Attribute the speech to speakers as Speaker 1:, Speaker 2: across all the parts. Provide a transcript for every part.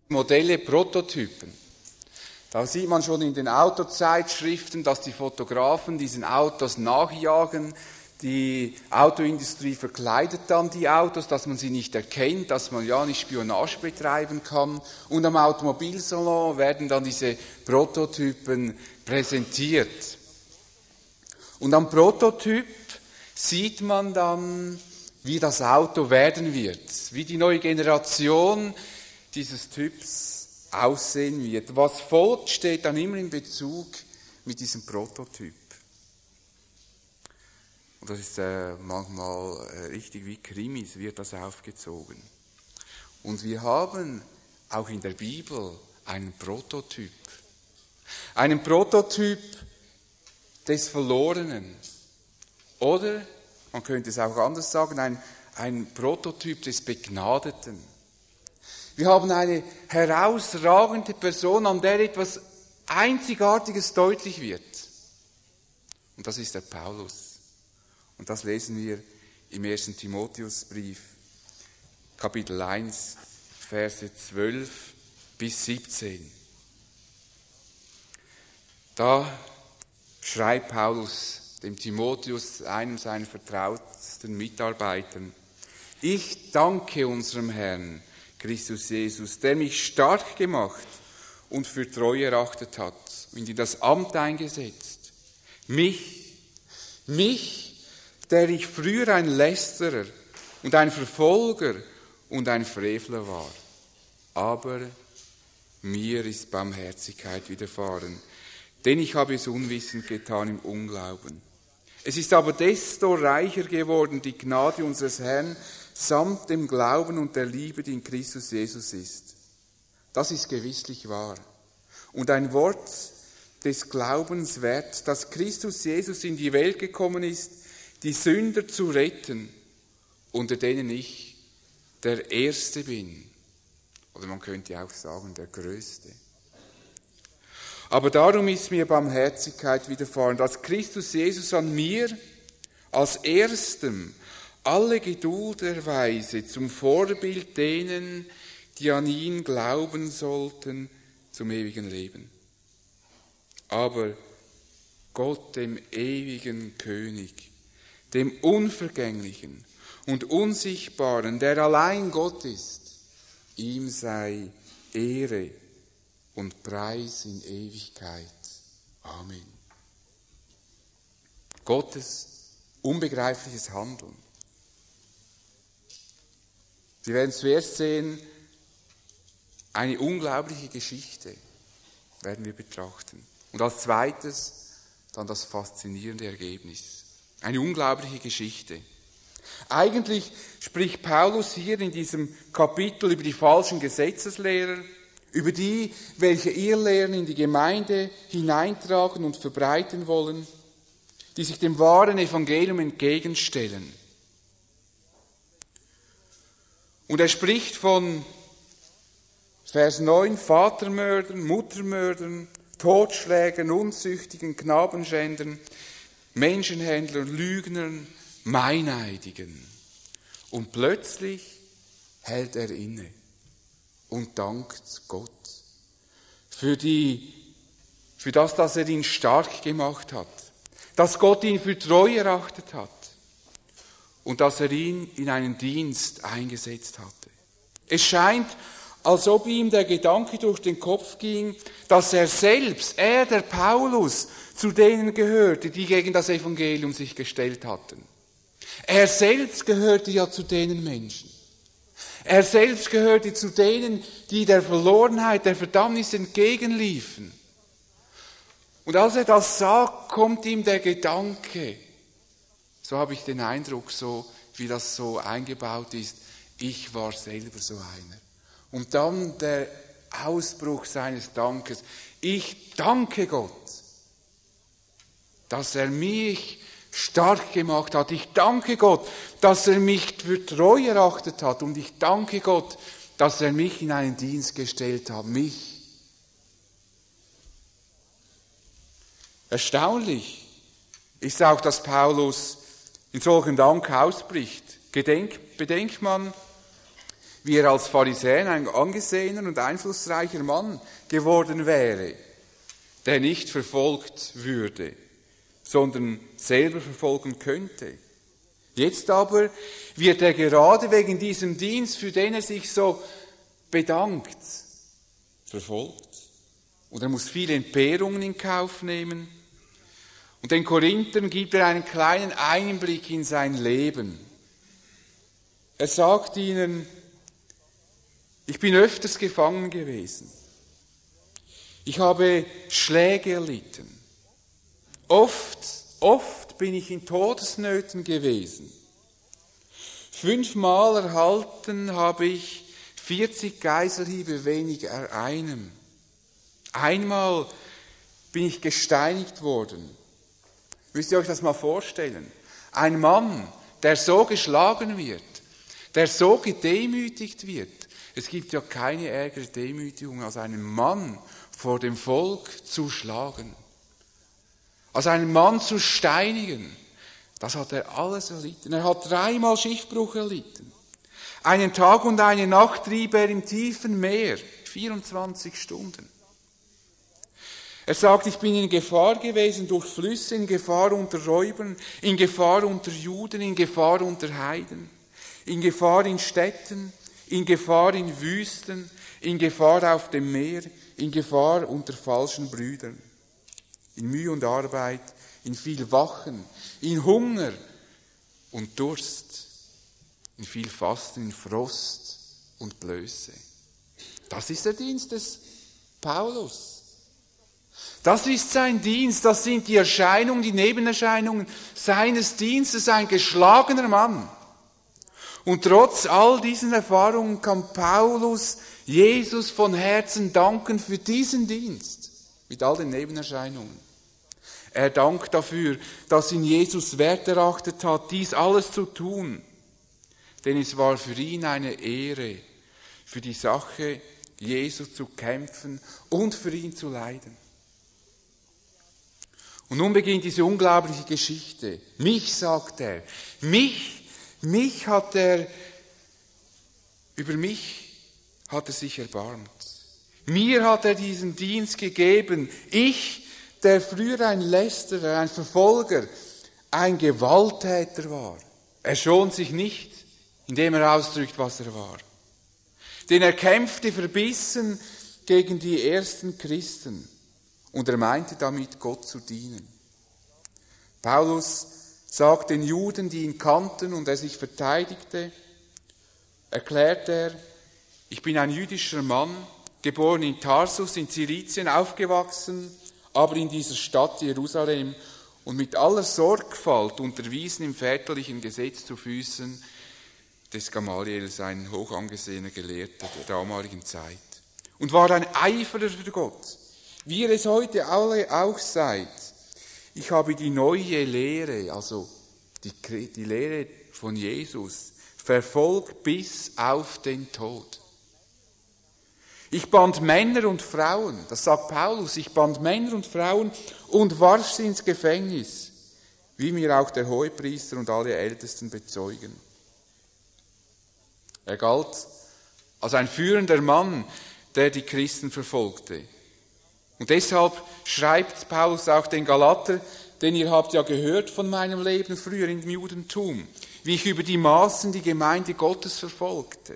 Speaker 1: Modelle, Prototypen. Da sieht man schon in den Autozeitschriften, dass die Fotografen diesen Autos nachjagen. Die Autoindustrie verkleidet dann die Autos, dass man sie nicht erkennt, dass man ja nicht Spionage betreiben kann. Und am Automobilsalon werden dann diese Prototypen präsentiert. Und am Prototyp sieht man dann, wie das Auto werden wird, wie die neue Generation dieses Typs aussehen wird. Was folgt, steht dann immer in Bezug mit diesem Prototyp. Und das ist manchmal richtig wie Krimis, wird das aufgezogen. Und wir haben auch in der Bibel einen Prototyp. Einen Prototyp des Verlorenen. Oder, man könnte es auch anders sagen, ein Prototyp des Begnadeten. Wir haben eine herausragende Person, an der etwas Einzigartiges deutlich wird. Und das ist der Paulus. Und das lesen wir im 1. Timotheusbrief, Kapitel 1, Verse 12 bis 17. Da schreibt Paulus dem Timotheus, einem seiner vertrautesten Mitarbeitern: Ich danke unserem Herrn Christus Jesus, der mich stark gemacht und für treu erachtet hat und in das Amt eingesetzt. Mich, der ich früher ein Lästerer und ein Verfolger und ein Frevler war. Aber mir ist Barmherzigkeit widerfahren, denn ich habe es unwissend getan im Unglauben. Es ist aber desto reicher geworden die Gnade unseres Herrn samt dem Glauben und der Liebe, die in Christus Jesus ist. Das ist gewisslich wahr. Und ein Wort des Glaubens wert, dass Christus Jesus in die Welt gekommen ist, die Sünder zu retten, unter denen ich der Erste bin. Oder man könnte auch sagen, der Größte. Aber darum ist mir Barmherzigkeit widerfahren, dass Christus Jesus an mir als Erstem alle Geduld erweise zum Vorbild denen, die an ihn glauben sollten, zum ewigen Leben. Aber Gott, dem ewigen König, dem Unvergänglichen und Unsichtbaren, der allein Gott ist, ihm sei Ehre und Preis in Ewigkeit. Amen. Gottes unbegreifliches Handeln. Sie werden zuerst sehen, eine unglaubliche Geschichte werden wir betrachten. Und als zweites dann das faszinierende Ergebnis. Eine unglaubliche Geschichte. Eigentlich spricht Paulus hier in diesem Kapitel über die falschen Gesetzeslehrer, über die, welche Irrlehren in die Gemeinde hineintragen und verbreiten wollen, die sich dem wahren Evangelium entgegenstellen. Und er spricht von Vers 9, Vatermördern, Muttermördern, Totschlägern, Unzüchtigen, Knabenschändern, Menschenhändlern, Lügnern, Meineidigen. Und plötzlich hält er inne und dankt Gott für das, dass er ihn stark gemacht hat, dass Gott ihn für treu erachtet hat und dass er ihn in einen Dienst eingesetzt hatte. Es scheint, als ob ihm der Gedanke durch den Kopf ging, dass er selbst, der Paulus, zu denen gehörte, die gegen das Evangelium sich gestellt hatten. Er selbst gehörte ja zu denen Menschen. Er selbst gehörte zu denen, die der Verlorenheit, der Verdammnis entgegenliefen. Und als er das sagt, kommt ihm der Gedanke, so habe ich den Eindruck, so wie das so eingebaut ist, ich war selber so einer. Und dann der Ausbruch seines Dankes. Ich danke Gott, dass er mich stark gemacht hat. Ich danke Gott, dass er mich für treu erachtet hat. Und ich danke Gott, dass er mich in einen Dienst gestellt hat. Mich. Erstaunlich ist auch, dass Paulus in solchen Dank ausbricht. Bedenkt man, wie er als Pharisäer ein angesehener und einflussreicher Mann geworden wäre, der nicht verfolgt würde, sondern selber verfolgen könnte. Jetzt aber wird er gerade wegen diesem Dienst, für den er sich so bedankt, verfolgt. Und er muss viele Entbehrungen in Kauf nehmen. Und den Korinthern gibt er einen kleinen Einblick in sein Leben. Er sagt ihnen, ich bin öfters gefangen gewesen. Ich habe Schläge erlitten. Oft bin ich in Todesnöten gewesen. 5-mal erhalten habe ich 40 Geiselhiebe weniger einem. Einmal bin ich gesteinigt worden. Müsst ihr euch das mal vorstellen? Ein Mann, der so geschlagen wird, der so gedemütigt wird. Es gibt ja keine ärgere Demütigung, als einen Mann vor dem Volk zu schlagen. Als einen Mann zu steinigen. Das hat er alles erlitten. Er hat 3-mal Schiffbruch erlitten. Einen Tag und eine Nacht trieb er im tiefen Meer. 24 Stunden. Er sagt, ich bin in Gefahr gewesen durch Flüsse, in Gefahr unter Räubern, in Gefahr unter Juden, in Gefahr unter Heiden, in Gefahr in Städten, in Gefahr in Wüsten, in Gefahr auf dem Meer, in Gefahr unter falschen Brüdern, in Mühe und Arbeit, in viel Wachen, in Hunger und Durst, in viel Fasten, in Frost und Blöße. Das ist der Dienst des Paulus. Das ist sein Dienst, das sind die Erscheinungen, die Nebenerscheinungen seines Dienstes, ein geschlagener Mann. Und trotz all diesen Erfahrungen kann Paulus Jesus von Herzen danken für diesen Dienst, mit all den Nebenerscheinungen. Er dankt dafür, dass ihn Jesus wert erachtet hat, dies alles zu tun. Denn es war für ihn eine Ehre, für die Sache Jesus zu kämpfen und für ihn zu leiden. Und nun beginnt diese unglaubliche Geschichte. Mich, sagt er, über mich hat er sich erbarmt. Mir hat er diesen Dienst gegeben. Ich, der früher ein Lästerer, ein Verfolger, ein Gewalttäter war. Er schont sich nicht, indem er ausdrückt, was er war. Denn er kämpfte verbissen gegen die ersten Christen. Und er meinte damit, Gott zu dienen. Paulus sagt den Juden, die ihn kannten und er sich verteidigte, erklärt er, ich bin ein jüdischer Mann, geboren in Tarsus in Zilizien, aufgewachsen, aber in dieser Stadt Jerusalem und mit aller Sorgfalt unterwiesen im väterlichen Gesetz zu Füßen des Gamaliel, ein hoch angesehener Gelehrter der damaligen Zeit. Und war ein Eiferer für Gott, wie ihr es heute alle auch seid. Ich habe die neue Lehre, also die Lehre von Jesus, verfolgt bis auf den Tod. Ich band Männer und Frauen, das sagt Paulus, ich band Männer und Frauen und warf sie ins Gefängnis, wie mir auch der Hohepriester und alle Ältesten bezeugen. Er galt als ein führender Mann, der die Christen verfolgte. Und deshalb schreibt Paulus auch den Galater, denn ihr habt ja gehört von meinem Leben früher im Judentum, wie ich über die Maßen die Gemeinde Gottes verfolgte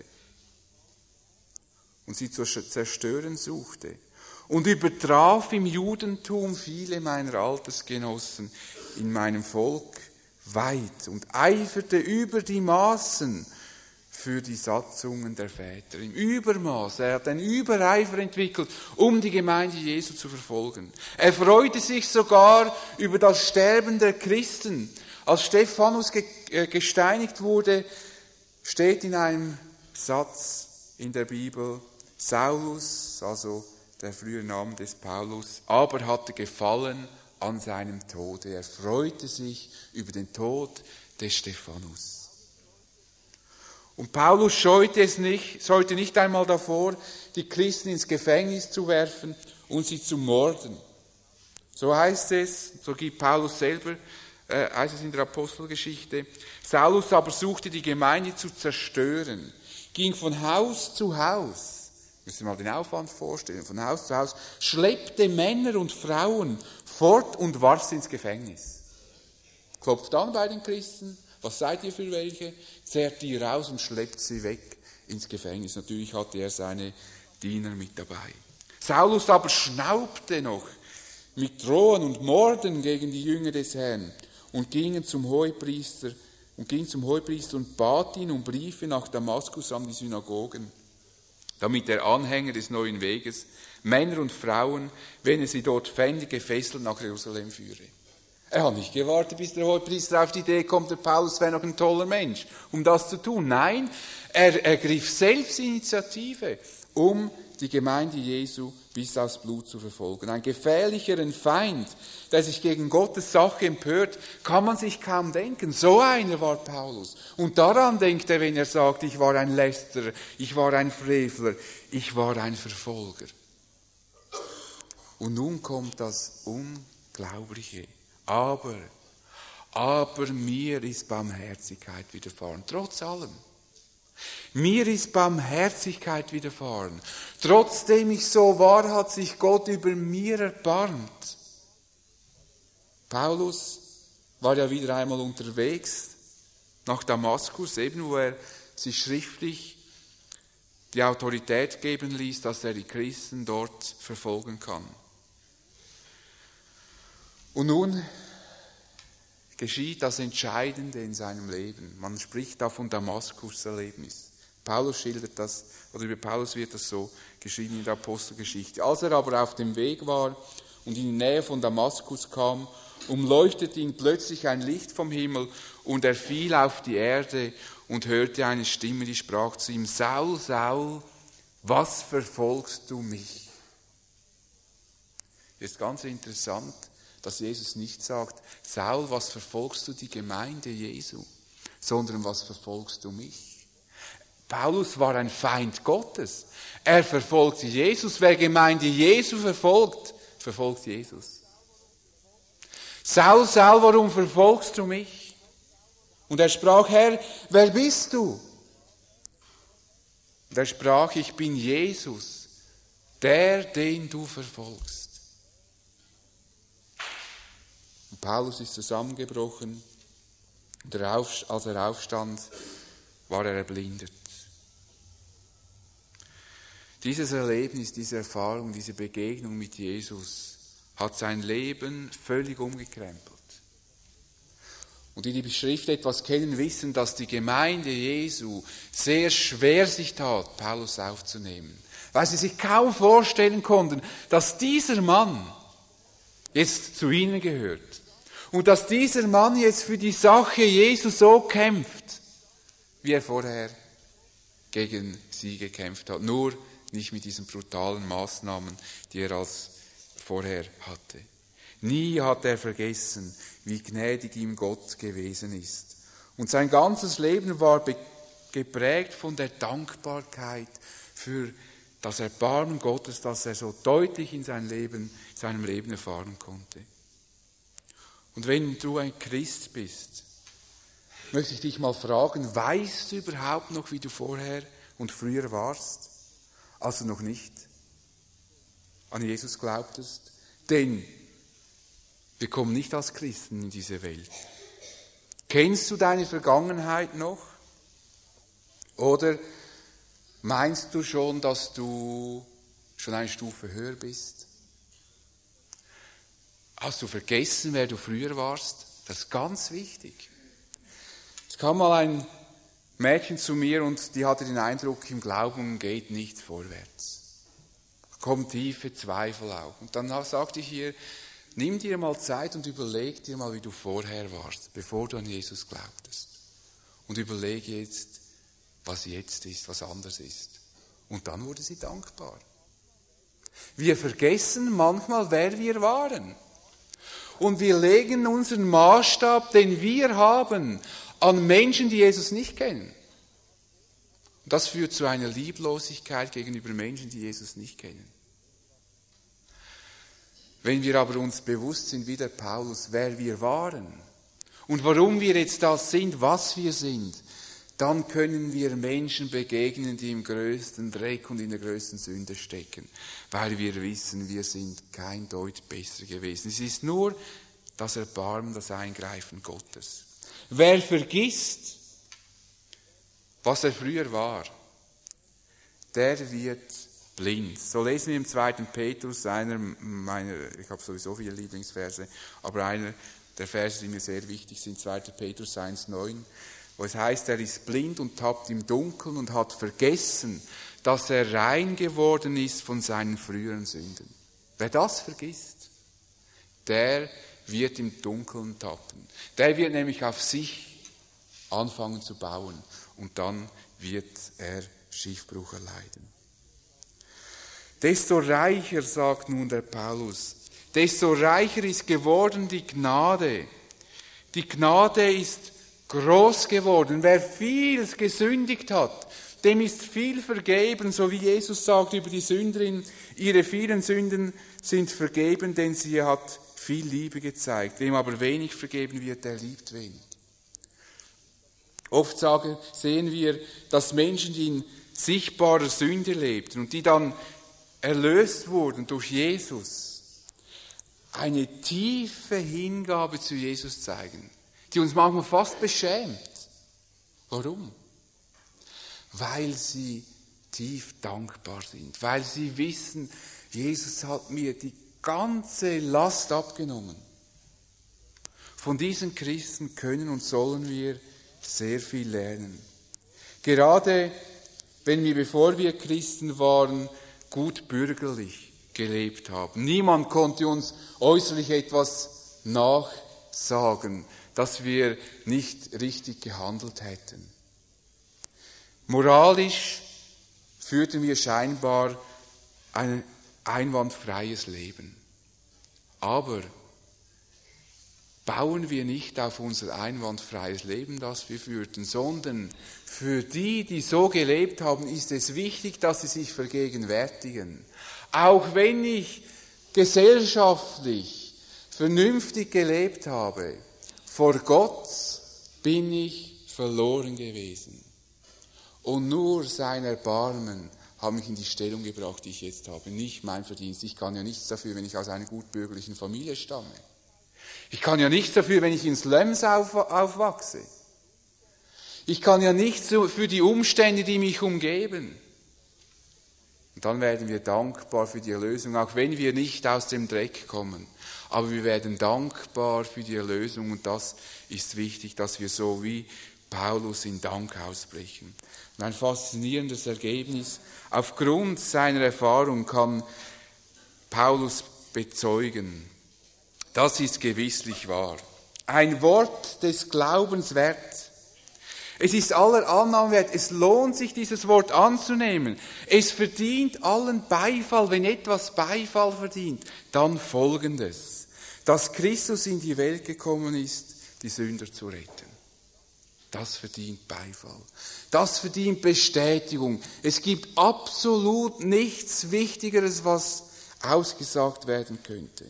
Speaker 1: und sie zu zerstören suchte und übertraf im Judentum viele meiner Altersgenossen in meinem Volk weit und eiferte über die Maßen für die Satzungen der Väter. Im Übermaß. Er hat einen Übereifer entwickelt, um die Gemeinde Jesu zu verfolgen. Er freute sich sogar über das Sterben der Christen. Als Stephanus gesteinigt wurde, steht in einem Satz in der Bibel, Saulus, also der frühere Name des Paulus, aber hatte Gefallen an seinem Tode. Er freute sich über den Tod des Stephanus. Und Paulus scheute nicht einmal davor, die Christen ins Gefängnis zu werfen und sie zu morden. So heißt es, so gibt Paulus selber, heißt es in der Apostelgeschichte, Saulus aber suchte die Gemeinde zu zerstören. ging von Haus zu Haus, müssen Sie mal den Aufwand vorstellen, von Haus zu Haus, schleppte Männer und Frauen fort und warf sie ins Gefängnis. Klopft an bei den Christen, was seid ihr für welche? Zerrt die raus und schleppt sie weg ins Gefängnis. Natürlich hatte er seine Diener mit dabei. Saulus aber schnaubte noch mit Drohen und Morden gegen die Jünger des Herrn und ging zum Hohepriester und bat ihn um Briefe nach Damaskus an die Synagogen, damit der Anhänger des neuen Weges, Männer und Frauen, wenn er sie dort fände, gefesselt nach Jerusalem führe. Er hat nicht gewartet, bis der Hohepriester auf die Idee kommt, der Paulus wäre noch ein toller Mensch, um das zu tun. Nein, er ergriff selbst Initiative, um die Gemeinde Jesu bis aufs Blut zu verfolgen. Ein gefährlicheren Feind, der sich gegen Gottes Sache empört, kann man sich kaum denken. So einer war Paulus. Und daran denkt er, wenn er sagt, ich war ein Lästerer, ich war ein Frevler, ich war ein Verfolger. Und nun kommt das Unglaubliche. Aber mir ist Barmherzigkeit widerfahren, trotz allem. Mir ist Barmherzigkeit widerfahren. Trotzdem ich so war, hat sich Gott über mir erbarmt. Paulus war ja wieder einmal unterwegs nach Damaskus, eben wo er sich schriftlich die Autorität geben ließ, dass er die Christen dort verfolgen kann. Und nun geschieht das Entscheidende in seinem Leben. Man spricht da von Damaskus-Erlebnis. Paulus schildert das, oder über Paulus wird das so geschrieben in der Apostelgeschichte. Als er aber auf dem Weg war und in die Nähe von Damaskus kam, umleuchtete ihn plötzlich ein Licht vom Himmel und er fiel auf die Erde und hörte eine Stimme, die sprach zu ihm: Saul, Saul, was verfolgst du mich? Das ist ganz interessant, dass Jesus nicht sagt: Saul, was verfolgst du die Gemeinde Jesu, sondern was verfolgst du mich? Paulus war ein Feind Gottes. Er verfolgte Jesus. Wer Gemeinde Jesu verfolgt, verfolgt Jesus. Saul, Saul, warum verfolgst du mich? Und er sprach: Herr, wer bist du? Und er sprach: Ich bin Jesus, der, den du verfolgst. Und Paulus ist zusammengebrochen. Und als er aufstand, war er erblindet. Dieses Erlebnis, diese Erfahrung, diese Begegnung mit Jesus hat sein Leben völlig umgekrempelt. Und die die Schrift etwas kennen, wissen, dass die Gemeinde Jesu sehr schwer sich tat, Paulus aufzunehmen. Weil sie sich kaum vorstellen konnten, dass dieser Mann jetzt zu ihnen gehört. Und dass dieser Mann jetzt für die Sache Jesu so kämpft, wie er vorher gegen sie gekämpft hat. Nur nicht mit diesen brutalen Maßnahmen, die er als vorher hatte. Nie hat er vergessen, wie gnädig ihm Gott gewesen ist. Und sein ganzes Leben war geprägt von der Dankbarkeit für das Erbarmen Gottes, das er so deutlich in seinem Leben erfahren konnte. Und wenn du ein Christ bist, möchte ich dich mal fragen: Weißt du überhaupt noch, wie du vorher und früher warst, als du noch nicht an Jesus glaubtest? Denn wir kommen nicht als Christen in diese Welt. Kennst du deine Vergangenheit noch? Oder meinst du schon, dass du schon eine Stufe höher bist? Hast du vergessen, wer du früher warst? Das ist ganz wichtig. Es kam mal ein Mädchen zu mir und die hatte den Eindruck, im Glauben geht nichts vorwärts. Da kommen tiefe Zweifel auch. Und dann sagte ich ihr: Nimm dir mal Zeit und überleg dir mal, wie du vorher warst, bevor du an Jesus glaubtest. Und überlege jetzt, was jetzt ist, was anders ist. Und dann wurde sie dankbar. Wir vergessen manchmal, wer wir waren. Und wir legen unseren Maßstab, den wir haben, an Menschen, die Jesus nicht kennen. Und das führt zu einer Lieblosigkeit gegenüber Menschen, die Jesus nicht kennen. Wenn wir aber uns bewusst sind, wie der Paulus, wer wir waren und warum wir jetzt das sind, was wir sind, dann können wir Menschen begegnen, die im größten Dreck und in der größten Sünde stecken, weil wir wissen, wir sind kein Deut besser gewesen. Es ist nur das Erbarmen, das Eingreifen Gottes. Wer vergisst, was er früher war, der wird blind. So lesen wir im 2. Petrus, einer meiner, ich habe sowieso viele Lieblingsverse, aber einer der Verse, die mir sehr wichtig sind, 2. Petrus 1,9, wo es heißt, er ist blind und tappt im Dunkeln und hat vergessen, dass er rein geworden ist von seinen früheren Sünden. Wer das vergisst, der wird im Dunkeln tappen. Der wird nämlich auf sich anfangen zu bauen und dann wird er Schiffbruch erleiden. Desto reicher, sagt nun der Paulus, desto reicher ist geworden die Gnade. Die Gnade ist groß geworden. Wer viel gesündigt hat, dem ist viel vergeben, so wie Jesus sagt über die Sünderin, ihre vielen Sünden sind vergeben, denn sie hat viel Liebe gezeigt. Wem aber wenig vergeben wird, der liebt wenig. Oft sehen wir, dass Menschen, die in sichtbarer Sünde lebten und die dann erlöst wurden durch Jesus, eine tiefe Hingabe zu Jesus zeigen, die uns manchmal fast beschämt. Warum? Weil sie tief dankbar sind, weil sie wissen, Jesus hat mir die ganze Last abgenommen. Von diesen Christen können und sollen wir sehr viel lernen. Gerade wenn wir, bevor wir Christen waren, gut bürgerlich gelebt haben. Niemand konnte uns äußerlich etwas nachsagen, dass wir nicht richtig gehandelt hätten. Moralisch führten wir scheinbar ein einwandfreies Leben. Aber bauen wir nicht auf unser einwandfreies Leben, das wir führten, sondern für die, die so gelebt haben, ist es wichtig, dass sie sich vergegenwärtigen. Auch wenn ich gesellschaftlich vernünftig gelebt habe, vor Gott bin ich verloren gewesen. Und nur sein Erbarmen hat mich in die Stellung gebracht, die ich jetzt habe. Nicht mein Verdienst. Ich kann ja nichts dafür, wenn ich aus einer gutbürgerlichen Familie stamme. Ich kann ja nichts dafür, wenn ich in Slums aufwachse. Ich kann ja nichts für die Umstände, die mich umgeben. Und dann werden wir dankbar für die Erlösung, auch wenn wir nicht aus dem Dreck kommen. Aber wir werden dankbar für die Erlösung und das ist wichtig, dass wir so wie Paulus in Dank ausbrechen. Und ein faszinierendes Ergebnis. Aufgrund seiner Erfahrung kann Paulus bezeugen, das ist gewisslich wahr. Ein Wort des Glaubens wert. Es ist aller Annahme wert. Es lohnt sich, dieses Wort anzunehmen. Es verdient allen Beifall. Wenn etwas Beifall verdient, dann Folgendes. Dass Christus in die Welt gekommen ist, die Sünder zu retten. Das verdient Beifall. Das verdient Bestätigung. Es gibt absolut nichts Wichtigeres, was ausgesagt werden könnte.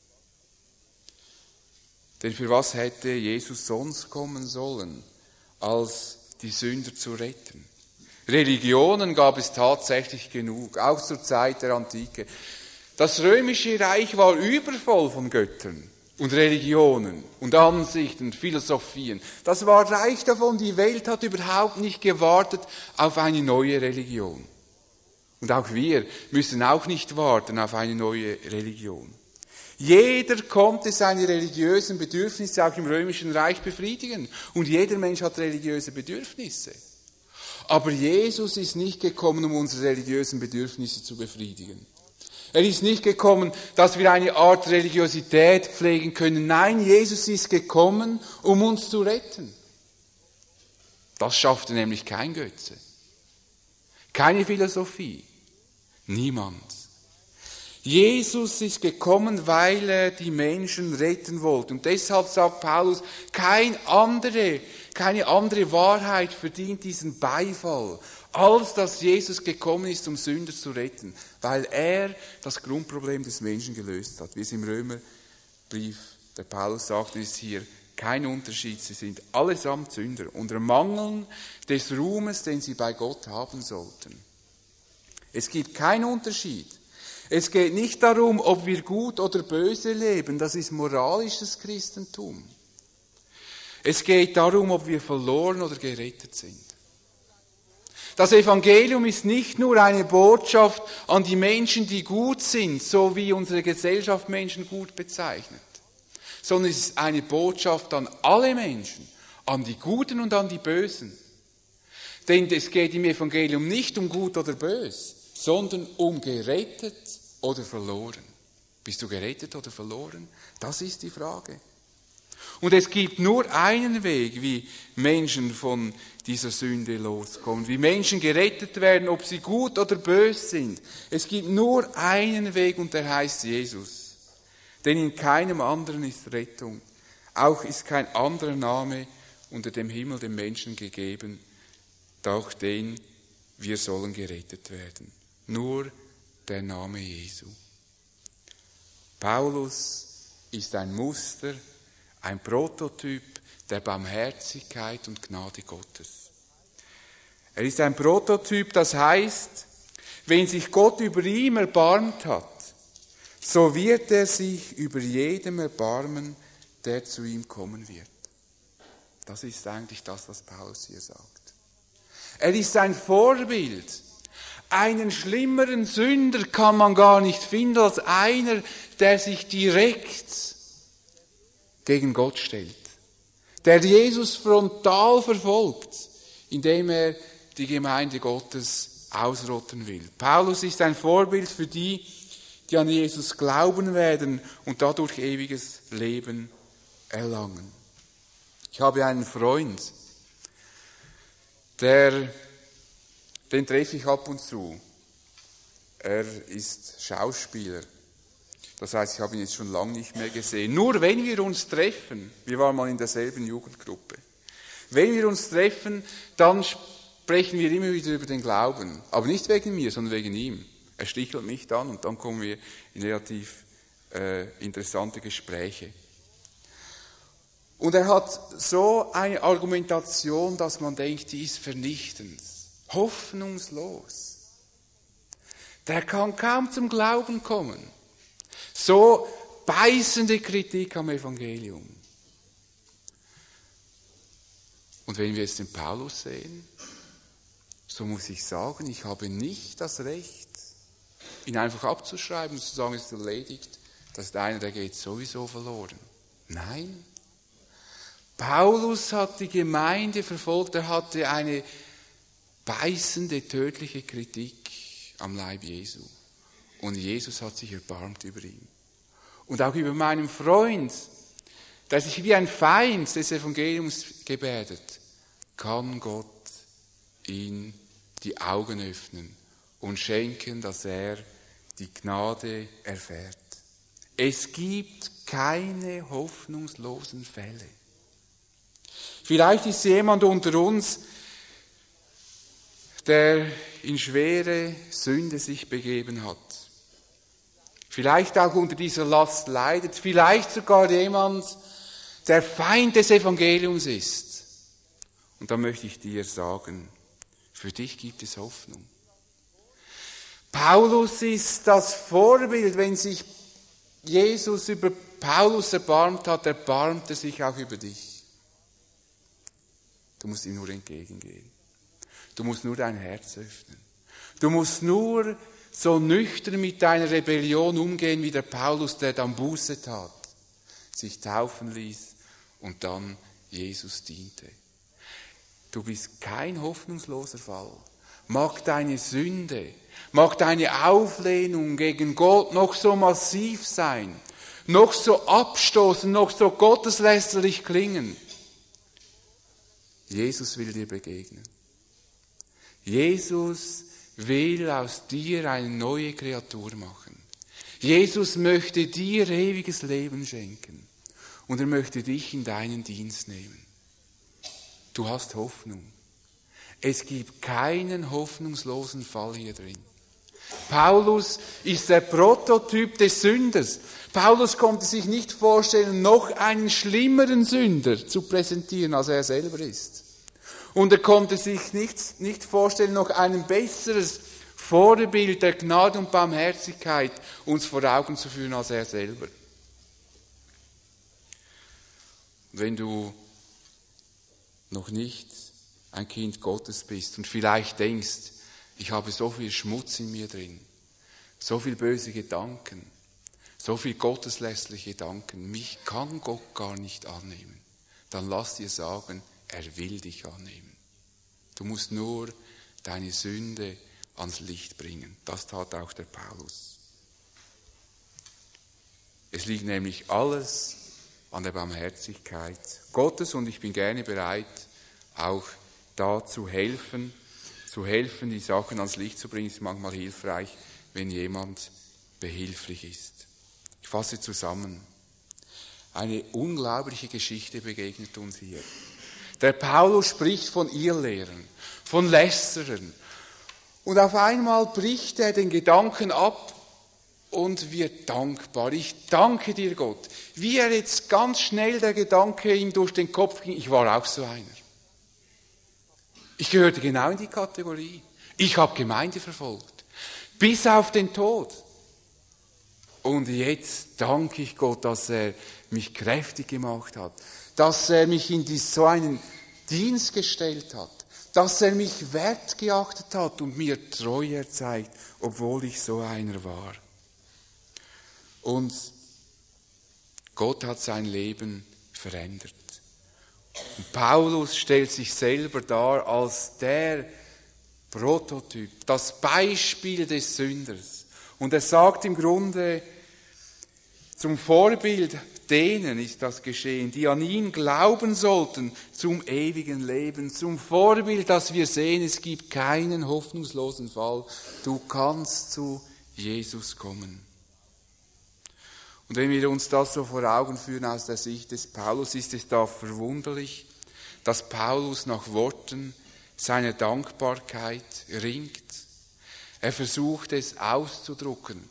Speaker 1: Denn für was hätte Jesus sonst kommen sollen, als die Sünder zu retten? Religionen gab es tatsächlich genug, auch zur Zeit der Antike. Das römische Reich war übervoll von Göttern und Religionen und Ansichten und Philosophien. Das war reich davon, die Welt hat überhaupt nicht gewartet auf eine neue Religion. Und auch wir müssen auch nicht warten auf eine neue Religion. Jeder konnte seine religiösen Bedürfnisse auch im Römischen Reich befriedigen. Und jeder Mensch hat religiöse Bedürfnisse. Aber Jesus ist nicht gekommen, um unsere religiösen Bedürfnisse zu befriedigen. Er ist nicht gekommen, dass wir eine Art Religiosität pflegen können. Nein, Jesus ist gekommen, um uns zu retten. Das schaffte nämlich kein Götze. Keine Philosophie. Niemand. Jesus ist gekommen, weil er die Menschen retten wollte. Und deshalb sagt Paulus, keine andere Wahrheit verdient diesen Beifall, als dass Jesus gekommen ist, um Sünder zu retten, weil er das Grundproblem des Menschen gelöst hat. Wie es im Römerbrief der Paulus sagt, ist hier kein Unterschied. Sie sind allesamt Sünder und ermangeln des Ruhmes, den sie bei Gott haben sollten. Es gibt keinen Unterschied. Es geht nicht darum, ob wir gut oder böse leben. Das ist moralisches Christentum. Es geht darum, ob wir verloren oder gerettet sind. Das Evangelium ist nicht nur eine Botschaft an die Menschen, die gut sind, so wie unsere Gesellschaft Menschen gut bezeichnet, sondern es ist eine Botschaft an alle Menschen, an die Guten und an die Bösen. Denn es geht im Evangelium nicht um gut oder böse, sondern um gerettet oder verloren. Bist du gerettet oder verloren? Das ist die Frage. Und es gibt nur einen Weg, wie Menschen von dieser Sünde loskommen, wie Menschen gerettet werden, ob sie gut oder böse sind. Es gibt nur einen Weg und der heißt Jesus. Denn in keinem anderen ist Rettung. Auch ist kein anderer Name unter dem Himmel dem Menschen gegeben, durch den wir sollen gerettet werden. Nur der Name Jesu. Paulus ist ein Muster, ein Prototyp der Barmherzigkeit und Gnade Gottes. Er ist ein Prototyp, das heißt, wenn sich Gott über ihn erbarmt hat, so wird er sich über jedem erbarmen, der zu ihm kommen wird. Das ist eigentlich das, was Paulus hier sagt. Er ist ein Vorbild. Einen schlimmeren Sünder kann man gar nicht finden als einer, der sich direkt gegen Gott stellt. Der Jesus frontal verfolgt, indem er die Gemeinde Gottes ausrotten will. Paulus ist ein Vorbild für die, die an Jesus glauben werden und dadurch ewiges Leben erlangen. Ich habe einen Freund, den treffe ich ab und zu. Er ist Schauspieler. Das heißt, ich habe ihn jetzt schon lange nicht mehr gesehen. Nur wenn wir uns treffen, wir waren mal in derselben Jugendgruppe, wenn wir uns treffen, dann sprechen wir immer wieder über den Glauben. Aber nicht wegen mir, sondern wegen ihm. Er stichelt mich dann und dann kommen wir in relativ interessante Gespräche. Und er hat so eine Argumentation, dass man denkt, die ist vernichtend, hoffnungslos. Der kann kaum zum Glauben kommen. So beißende Kritik am Evangelium. Und wenn wir jetzt den Paulus sehen, so muss ich sagen, ich habe nicht das Recht, ihn einfach abzuschreiben und zu sagen, es ist erledigt, das ist einer, der geht sowieso verloren. Nein. Paulus hat die Gemeinde verfolgt, er hatte eine beißende, tödliche Kritik am Leib Jesu. Und Jesus hat sich erbarmt über ihn. Und auch über meinen Freund, der sich wie ein Feind des Evangeliums gebärdet, kann Gott ihm die Augen öffnen und schenken, dass er die Gnade erfährt. Es gibt keine hoffnungslosen Fälle. Vielleicht ist jemand unter uns, der in schwere Sünde sich begeben hat. Vielleicht auch unter dieser Last leidet. Vielleicht sogar jemand, der Feind des Evangeliums ist. Und da möchte ich dir sagen, für dich gibt es Hoffnung. Paulus ist das Vorbild, wenn sich Jesus über Paulus erbarmt hat, erbarmt er sich auch über dich. Du musst ihm nur entgegengehen. Du musst nur dein Herz öffnen. Du musst nur so nüchtern mit deiner Rebellion umgehen wie der Paulus, der dann Buße tat, sich taufen ließ und dann Jesus diente. Du bist kein hoffnungsloser Fall. Mag deine Sünde, mag deine Auflehnung gegen Gott noch so massiv sein, noch so abstoßend, noch so gotteslästerlich klingen. Jesus will dir begegnen. Jesus will aus dir eine neue Kreatur machen. Jesus möchte dir ewiges Leben schenken und er möchte dich in deinen Dienst nehmen. Du hast Hoffnung. Es gibt keinen hoffnungslosen Fall hier drin. Paulus ist der Prototyp des Sünders. Paulus konnte sich nicht vorstellen, noch einen schlimmeren Sünder zu präsentieren, als er selber ist. Und er konnte sich nicht vorstellen, noch ein besseres Vorbild der Gnade und Barmherzigkeit uns vor Augen zu führen, als er selber. Wenn du noch nicht ein Kind Gottes bist und vielleicht denkst, ich habe so viel Schmutz in mir drin, so viel böse Gedanken, so viel gotteslästerliche Gedanken, mich kann Gott gar nicht annehmen, dann lass dir sagen, er will dich annehmen. Du musst nur deine Sünde ans Licht bringen. Das tat auch der Paulus. Es liegt nämlich alles an der Barmherzigkeit Gottes und ich bin gerne bereit, auch da zu helfen, die Sachen ans Licht zu bringen. Es ist manchmal hilfreich, wenn jemand behilflich ist. Ich fasse zusammen. Eine unglaubliche Geschichte begegnet uns hier. Der Paulus spricht von Irrlehrern, von Lästerern. Und auf einmal bricht er den Gedanken ab und wird dankbar. Ich danke dir, Gott. Wie er jetzt ganz schnell der Gedanke ihm durch den Kopf ging, ich war auch so einer. Ich gehörte genau in die Kategorie. Ich habe Gemeinde verfolgt. Bis auf den Tod. Und jetzt danke ich Gott, dass er mich kräftig gemacht hat. Dass er mich in so einen Dienst gestellt hat. Dass er mich wertgeachtet hat und mir Treue zeigt, obwohl ich so einer war. Und Gott hat sein Leben verändert. Und Paulus stellt sich selber dar als der Prototyp, das Beispiel des Sünders. Und er sagt im Grunde, zum Vorbild denen ist das geschehen, die an ihn glauben sollten zum ewigen Leben. Zum Vorbild, dass wir sehen, es gibt keinen hoffnungslosen Fall. Du kannst zu Jesus kommen. Und wenn wir uns das so vor Augen führen aus der Sicht des Paulus, ist es da verwunderlich, dass Paulus nach Worten seiner Dankbarkeit ringt. Er versucht es auszudrücken.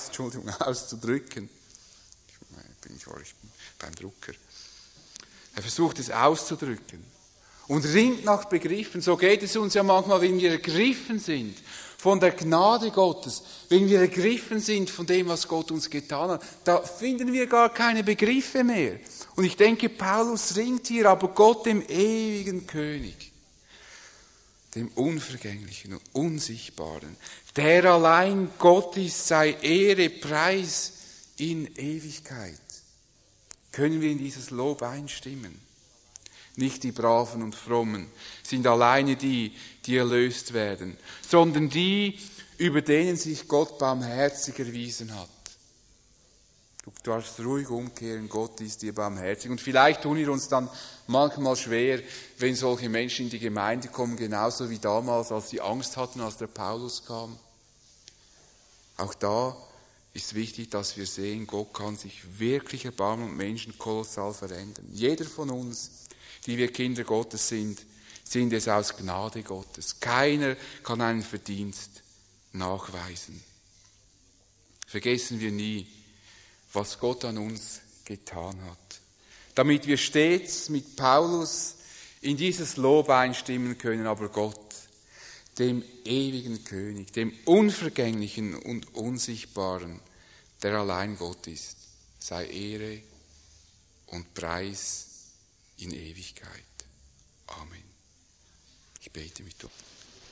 Speaker 1: Ich bin beim Drucker. Er versucht es auszudrücken und ringt nach Begriffen. So geht es uns ja manchmal, wenn wir ergriffen sind von der Gnade Gottes, wenn wir ergriffen sind von dem, was Gott uns getan hat. Da finden wir gar keine Begriffe mehr. Und ich denke, Paulus ringt hier, aber Gott, dem ewigen König, dem Unvergänglichen und Unsichtbaren, der allein Gott ist, sei Ehre, Preis in Ewigkeit. Können wir in dieses Lob einstimmen? Nicht die Braven und Frommen sind alleine die erlöst werden, sondern die, über denen sich Gott barmherzig erwiesen hat. Du darfst ruhig umkehren, Gott ist dir barmherzig. Und vielleicht tun wir uns dann manchmal schwer, wenn solche Menschen in die Gemeinde kommen, genauso wie damals, als sie Angst hatten, als der Paulus kam. Auch da ist wichtig, dass wir sehen, Gott kann sich wirklich erbarmen und Menschen kolossal verändern. Jeder von uns, die wir Kinder Gottes sind es aus Gnade Gottes. Keiner kann einen Verdienst nachweisen. Vergessen wir nie, was Gott an uns getan hat. Damit wir stets mit Paulus in dieses Lob einstimmen können, aber Gott, dem ewigen König, dem Unvergänglichen und Unsichtbaren, der allein Gott ist, sei Ehre und Preis in Ewigkeit. Amen. Ich bete mit uns.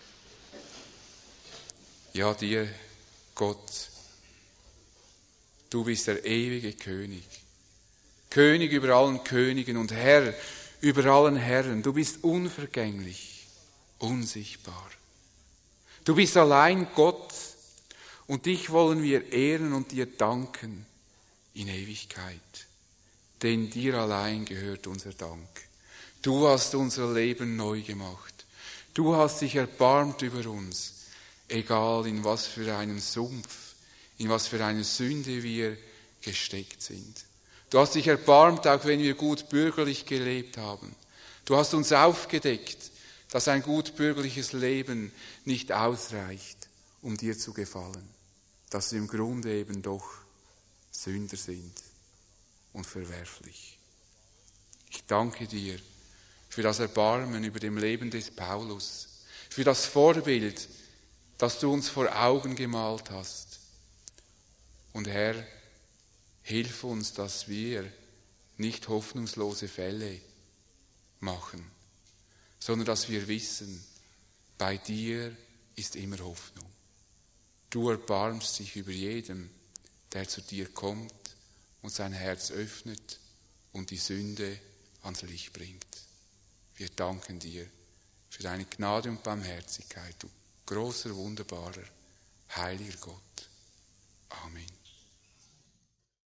Speaker 1: Ja, dir, Gott, du bist der ewige König. König über allen Königen und Herr über allen Herren. Du bist unvergänglich, unsichtbar. Du bist allein Gott und dich wollen wir ehren und dir danken in Ewigkeit. Denn dir allein gehört unser Dank. Du hast unser Leben neu gemacht. Du hast dich erbarmt über uns, egal in was für einen Sumpf, in was für eine Sünde wir gesteckt sind. Du hast dich erbarmt, auch wenn wir gut bürgerlich gelebt haben. Du hast uns aufgedeckt, dass ein gut bürgerliches Leben nicht ausreicht, um dir zu gefallen. dass wir im Grunde eben doch Sünder sind und verwerflich. Ich danke dir für das Erbarmen über dem Leben des Paulus, für das Vorbild, das du uns vor Augen gemalt hast. Und Herr, hilf uns, dass wir nicht hoffnungslose Fälle machen, sondern dass wir wissen, bei dir ist immer Hoffnung. Du erbarmst dich über jedem, der zu dir kommt und sein Herz öffnet und die Sünde ans Licht bringt. Wir danken dir für deine Gnade und Barmherzigkeit, du großer, wunderbarer, heiliger Gott. Amen.